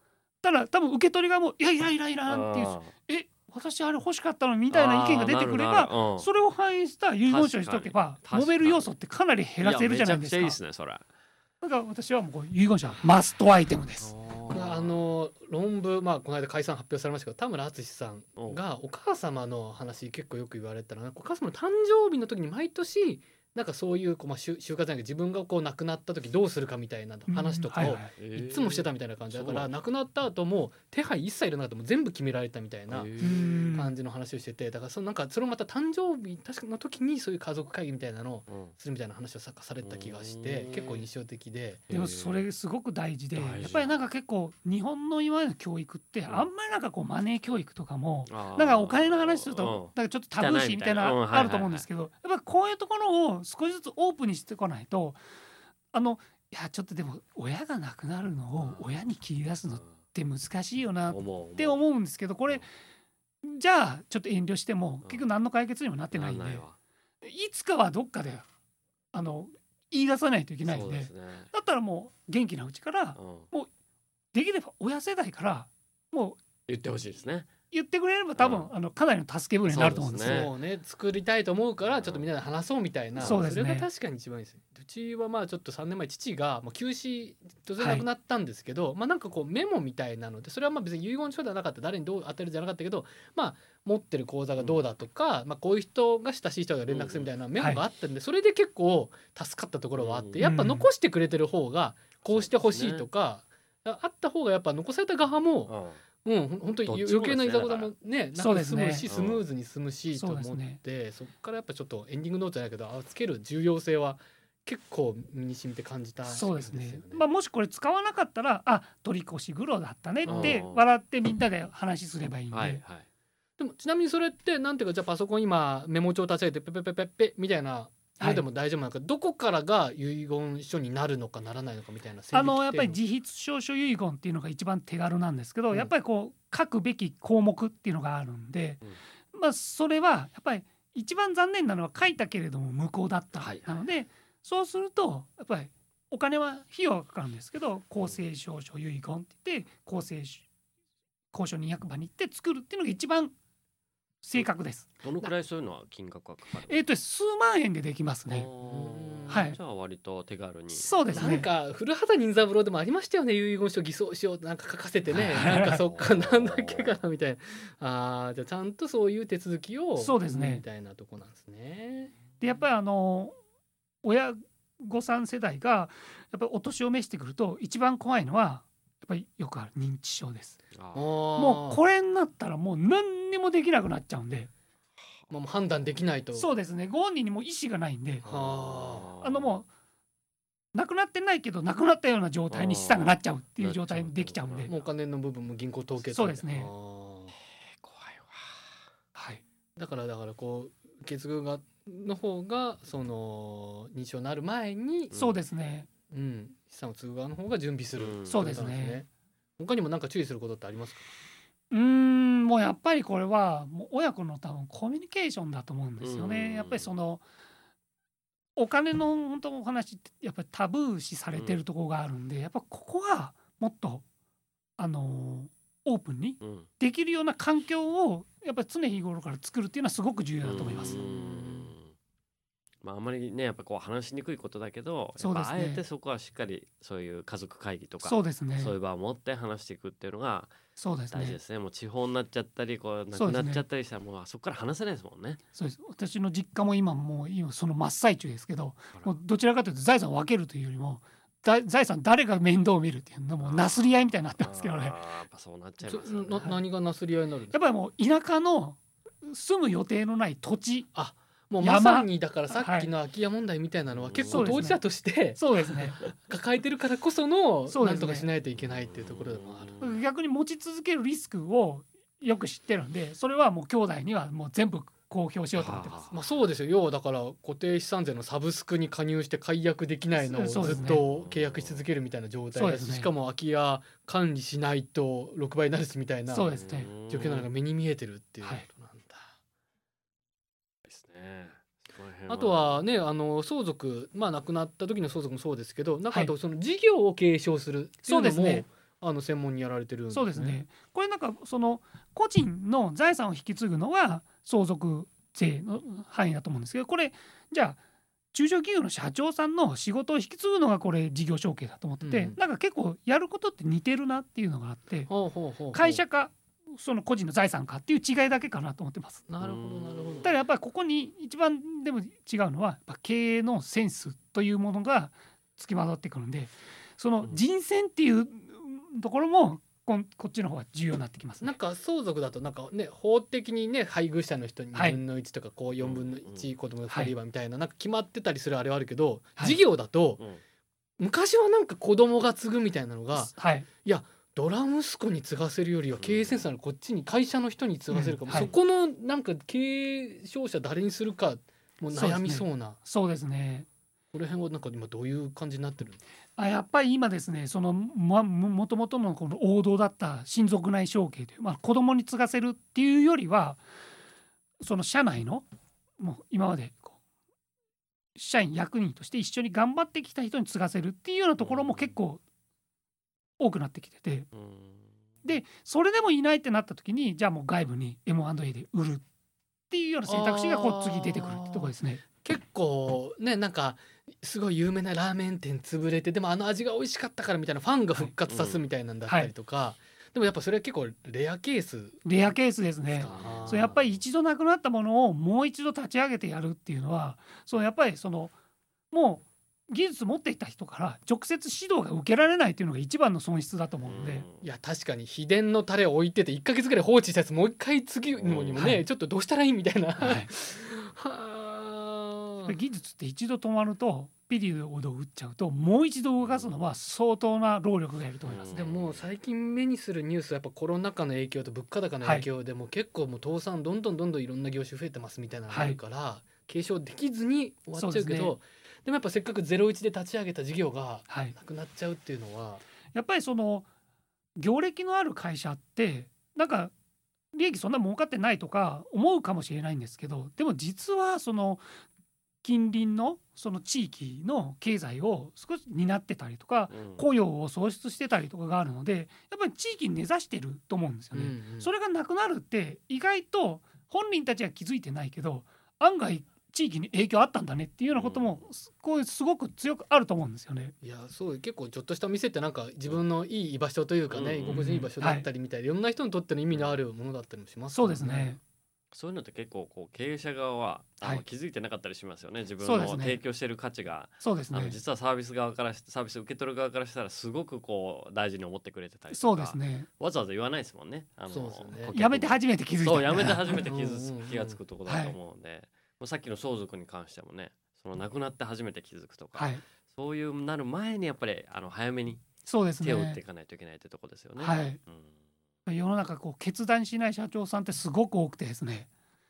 ただ多分受け取りがもういやいらんいらんいらんっていう私あれ欲しかったのみたいな意見が出てくれば、それを反映した遺言書にしとけば揉める要素ってかなり減らせるじゃないですか。 いやめちゃくちゃいいですねそれ。 だから私はもう遺言書はマストアイテムです。 論文、この間解散発表されましたけど、田村淳さんがお母様の話結構よく言われたのが、お母様の誕生日の時に毎年なんかそういう就活じゃなくて自分が亡くなった時どうするかみたいな話とかをいつもしてたみたいな感じだから、亡くなった後も手配一切いらなかったも全部決められたみたいな感じの話をしてて、だからそれをまた誕生日確かの時にそういう家族会議みたいなのをするみたいな話をされた気がして結構印象的で。 でもそれすごく大事で、やっぱりなんか結構日本の今までの教育ってあんまりなんかマネー教育とかもなんかお金の話するとなんかちょっとタブー視みたいなあると思うんですけど、やっぱこういうところを少しずつオープンにしてこないと、いやちょっとでも親が亡くなるのを親に切り出すのって難しいよなって思うんですけど、これじゃあちょっと遠慮しても結局何の解決にもなってないんで、いつかはどっかで言い出さないといけないんで、だったらもう元気なうちからもうできれば親世代からもう言ってほしいですね。 言ってくれれば多分かなりの助け舟になると思うんですよ。 そうね、作りたいと思うからちょっとみんなで話そうみたいな、 そうですね、 それが確かに一番いいですね。うちはちょっと3年前父が急死突然亡くなったんですけど、なんかメモみたいなので、それは別に遺言書ではなかった、誰にどう当てるじゃなかったけど、持ってる口座がどうだとか、こういう人が親しい人が連絡するみたいなメモがあったんで、それで結構助かったところはあって、やっぱ残してくれてる方がこうしてほしいとか、あった方がやっぱ残された側も本当に余計な居ざこざもね、なんか済むし、スムーズに済むしと思って、そっからやっぱちょっとエンディングノートじゃないけどつける重要性は結構身に染みて感じた。 そうですね。もしこれ使わなかったら取り越し苦労だったねって笑ってみんなで話すればいいんで。 でもちなみにそれってなんていうか、じゃあパソコン今メモ帳立ち上げてペペペペペみたいなそれでも大丈夫なのか、どこからが遺言書になるのかならないのかみたいなやっぱり自筆証書遺言っていうのが一番手軽なんですけど、やっぱり書くべき項目っていうのがあるんで、それはやっぱり一番残念なのは書いたけれども無効だった、なのでそうするとやっぱりお金は費用がかかるんですけど、公正証書遺言って言って公正公証人役場に行って作るっていうのが一番正確です。 どのくらいそういうのは金額はかかる？ 数万円でできますね。 じゃあ割と手軽に。 そうですね。 なんか古畑任三郎でもありましたよね、遺言書偽装しようってなんか書かせてね、なんかそっかなんだっけかなみたいな。じゃあちゃんとそういう手続きをそうですねみたいなとこなんですね。 でやっぱり親御さん世代がやっぱりお年を召してくると一番怖いのはやっぱりよくある認知症です。もうこれになったらもう何にもできなくなっちゃうんで、 もう判断できないと。 そうですね。ご本人にも意思がないんで、もう亡くなってないけど亡くなったような状態に資産がなっちゃうっていう状態にできちゃうんで、 もうお金の部分も銀行統計そうですね。 怖いわ。 だから受け継ぐがの方がその認知症になる前に、 そうですね。 資産を継ぐ側の方が準備する。 そうですね。 他にも何か注意することってありますか？ もうやっぱりこれはもう親子の多分コミュニケーションだと思うんですよね。やっぱりそのお金の本当お話ってやっぱりタブー視されてるところがあるんで、やっぱここはもっとオープンにできるような環境をやっぱり常日頃から作るっていうのはすごく重要だと思います。 あんまりねやっぱ話しにくいことだけど、やっぱあえてそこはしっかりそういう家族会議とかそういう場を持って話していくっていうのが大事ですね。もう地方になっちゃったり亡くなっちゃったりしたらもうそこから話せないですもんね。 そうです。私の実家も今その真っ最中ですけど、もうどちらかというと財産を分けるというよりも財産誰が面倒を見るっていうのもなすり合いみたいになってますけどね。 やっぱそうなっちゃいますよね。 何がなすり合いになるんですか？ やっぱりもう田舎の住む予定のない土地、 もうまさにだからさっきの空き家問題みたいなのは結構当事者として抱えてるからこそのなんとかしないといけないっていうところでもある。 逆に持ち続けるリスクをよく知ってるんで、それはもう兄弟にはもう全部公表しようと思ってます。 そうですよ。要はだから固定資産税のサブスクに加入して解約できないのをずっと契約し続けるみたいな状態だし、しかも空き家管理しないと6倍になるしみたいな状況なのが目に見えてるっていうことなんだ。あとはね相続亡くなった時の相続もそうですけど、なんかあとその事業を継承するっていうのも専門にやられてるんですね。 そうですね。これなんかその個人の財産を引き継ぐのは相続税の範囲だと思うんですけど、これじゃあ中小企業の社長さんの仕事を引き継ぐのがこれ事業承継だと思ってて、なんか結構やることって似てるなっていうのがあって、会社かその個人の財産かっていう違いだけかなと思ってます。 なるほどなるほど。 ただやっぱりここに一番でも違うのはやっぱ経営のセンスというものがつきまとってくるんで、その人選っていうところもこっちの方が重要になってきますね。 なんか相続だとなんかね法的にね配偶者の人に2分の1とかこう4分の1子供が2人はみたいななんか決まってたりするあれはあるけど、事業だと昔はなんか子供が継ぐみたいなのが、いやドラ息子に継がせるよりは経営センスのこっちに会社の人に継がせるかも、そこのなんか経営商社誰にするかもう悩みそうな。 そうですね。 この辺はなんか今どういう感じになってるんですか。やっぱり今ですね、そのもともとのこの王道だった親族内承継という、子供に継がせるっていうよりは、その社内のもう今まで社員役人として一緒に頑張ってきた人に継がせるっていうようなところも結構多くなってきてて、でそれでもいないってなった時にじゃあもう外部に M&A で売るっていうような選択肢が次出てくるってところですね。 結構ねなんかすごい有名なラーメン店潰れてでも味が美味しかったからみたいなファンが復活さすみたいなんだったりとか、でもやっぱそれは結構レアケースですね。そうやっぱり一度なくなったものをもう一度立ち上げてやるっていうのは、そうやっぱりそのもう技術持っていた人から直接指導が受けられないっていうのが一番の損失だと思うので、 いや確かに秘伝のタレを置いてて1ヶ月ぐらい放置したやつもう一回次のにもね、ちょっとどうしたらいいみたいな、 技術って一度止まるとピリオドを打っちゃうともう一度動かすのは相当な労力がいると思います。 でも最近目にするニュースはやっぱコロナ禍の影響と物価高の影響でも結構もう倒産どんどんいろんな業種増えてますみたいなのがあるから、継承できずに終わっちゃうけど、でもやっぱせっかく01で立ち上げた事業がなくなっちゃうっていうのは、 やっぱりその業歴のある会社ってなんか利益そんな儲かってないとか思うかもしれないんですけど、でも実はその近隣のその地域の経済を少し担ってたりとか、雇用を創出してたりとかがあるので、やっぱり地域に根ざしてると思うんですよね。それがなくなるって意外と本人たちは気づいてないけど案外地域に影響あったんだねっていうようなこともこうすごく強くあると思うんですよね。 いやそう結構ちょっとした店ってなんか自分のいい居場所というかね、居心地いい場所だったりみたいで、いろんな人にとっての意味のあるものだったりもしますからね。 そうですね。 そういうのって結構こう経営者側は気づいてなかったりしますよね。自分の提供している価値が、実はサービス受け取る側からしたらすごくこう大事に思ってくれてたりとか、 そうですね、 わざわざ言わないですもんね。 やめて初めて気づいた。 そうやめて初めて気がつくところだと思うんで、さっきの相続に関してもね、その亡くなって初めて気づくとか、そういうなる前にやっぱり早めに手を打っていかないといけないというところですよね。 世の中こう決断しない社長さんってすごく多くてですね、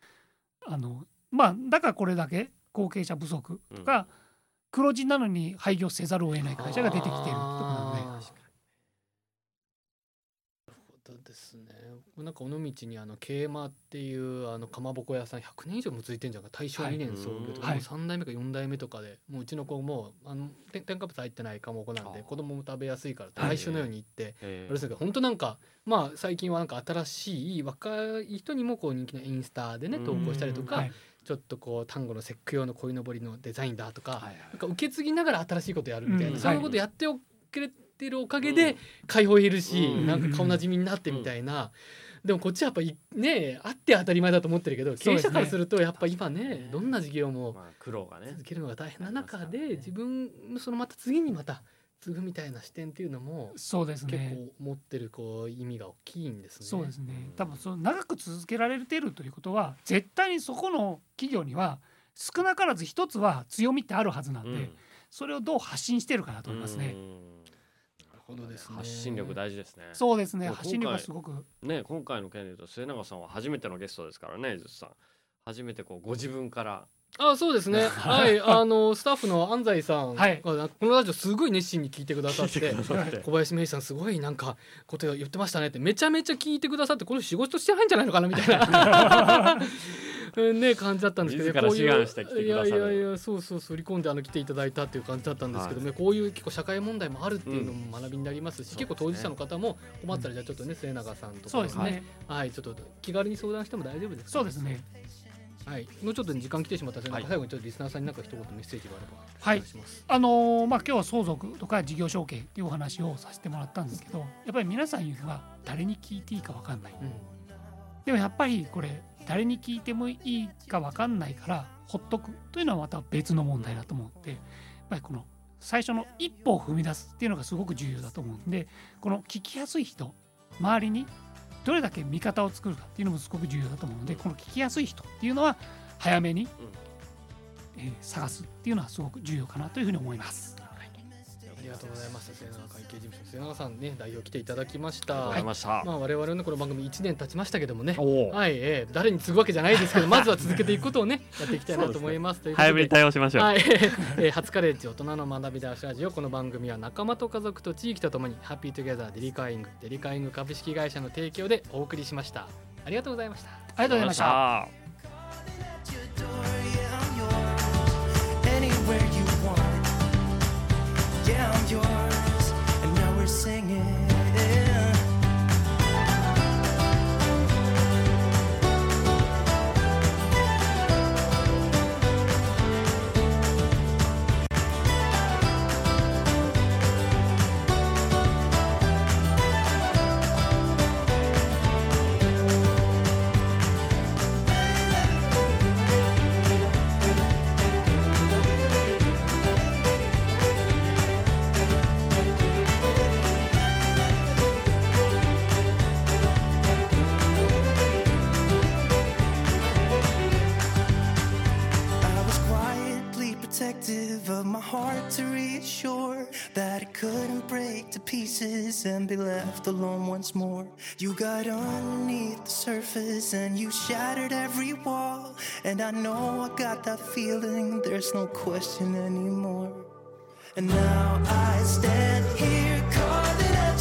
だからこれだけ後継者不足とか、黒字なのに廃業せざるを得ない会社が出てきているところなので。なるほどですね。なんか尾道に桂馬っていうかまぼこ屋さん100年以上も続いてるんじゃんか。大正2年創業とか、もう3代目か4代目とかで、もううちの子も添加物入ってないかまぼこなんで子供も食べやすいから毎週のように行ってあれですけど、本当なんか最近はなんか新しい若い人にもこう人気のインスタでね投稿したりとか、ちょっとこう単語の節句用の鯉のぼりのデザインだとか、なんか受け継ぎながら新しいことやるみたいな、そういうことやっておくれてるおかげで開放減るし、なんか顔なじみになってみたいな。でもこっちはやっぱりねあって当たり前だと思ってるけど、経営者からするとやっぱ今ねどんな事業も苦労がね続けるのが大変な中で、自分そのまた次にまた継ぐみたいな視点っていうのもそうですね、 結構持ってるこう意味が大きいんですね。 そうですね。多分その長く続けられているということは絶対にそこの企業には少なからず一つは強みってあるはずなんで、それをどう発信してるかなと思いますね。 発信力大事ですね。 そうですね。発信力はすごくね。今回の件でいうと末永さんは初めてのゲストですからね。ずっさん初めてこうご自分からそうですねはい、スタッフの安西さんが、このラジオすごい熱心に聞いてくださって小林芽衣さんすごいなんかこと言ってましたねってめちゃめちゃ聞いてくださって、この仕事してないんじゃないのかなみたいなね感じだったんですけど、 自ら志願して来てくださる。 いやそう売り込んで来ていただいたっていう感じだったんですけどね、こういう結構社会問題もあるっていうのも学びになりますし、結構当事者の方も困ったらじゃあちょっとね末永さんとかそうですね、 はいちょっと気軽に相談しても大丈夫ですか。 そうですね。 はい、もうちょっと時間来てしまったので、最後にちょっとリスナーさんに何か一言メッセージがあればはい、 お願いします。 今日は相続とか事業承継っていうお話をさせてもらったんですけど、やっぱり皆さん言うのは誰に聞いていいか分かんない、でもやっぱりこれ誰に聞いてもいいか分かんないからほっとくというのはまた別の問題だと思って、やっぱりこの最初の一歩を踏み出すっていうのがすごく重要だと思うんで、この聞きやすい人、周りにどれだけ味方を作るかっていうのもすごく重要だと思うので、この聞きやすい人っていうのは早めに、探すっていうのはすごく重要かなというふうに思います。 ありがとうございます。末永会計事務所末永さんね代表来ていただきました。 我 々のこの番組1年経ちましたけどもね、はい、誰に継ぐわけじゃないですけどまずは続けていくことをねやっていきたいなと思います。ということで早めに対応しましょう。 はい、初カレッジ大人の学び出しラジオ、この番組は仲間と家族と地域とともにハッピートゥギャザーデリカイング株式会社の提供でお送りしました。ありがとうございました。 ありがとうございました。Yeah, I'm yours, and now we're singing. Of my heart to reassure that it couldn't break to pieces and be left alone once more. You got underneath the surface and you shattered every wall, and I know I got that feeling, there's no question anymore. And now I stand here calling out